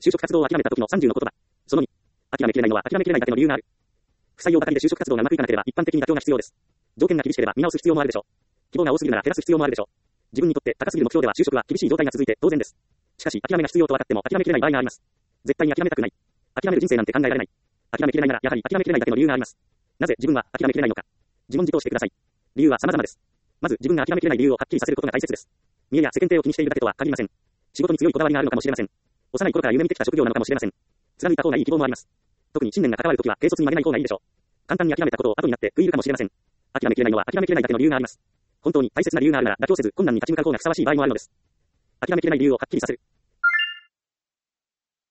就職活動を諦めた時の30の言葉。その2。諦めきれないのは諦めきれないだけの理由がある。不採用ばかりで就職活動がうまくいかなければ一般的に妥協が必要です。条件が厳しければ見直す必要もあるでしょう。希望が多すぎるなら減らす必要もあるでしょう。自分にとって高すぎる目標では就職は厳しい状態が続いて当然です。しかし諦めが必要と分かっても諦めきれない場合があります。絶対に諦めたくない。諦める人生なんて考えられない。諦めきれないならやはり諦めきれないだけの理由があります。なぜ自分は諦めきれないのか。自問自答してください。理由は様々です。まず自分が諦めきれない理由をはっきりさせることが大切です。見栄や世間体を気にしているだけとは限りません。仕事に強いこだわりがあるのかもしれません。幼い頃から夢見てきた職業なのかもしれません。貫いた方がいい希望もあります。特に信念が関わるときは軽率に曲げない方がいいでしょう。簡単に諦めたことを後になって悔いるかもしれません。諦めきれないのは諦めきれないだけの理由があります。本当に大切な理由があるなら妥協せず困難に立ち向かう方がふさわしい場合もあるのです。諦めきれない理由をはっきりさせる。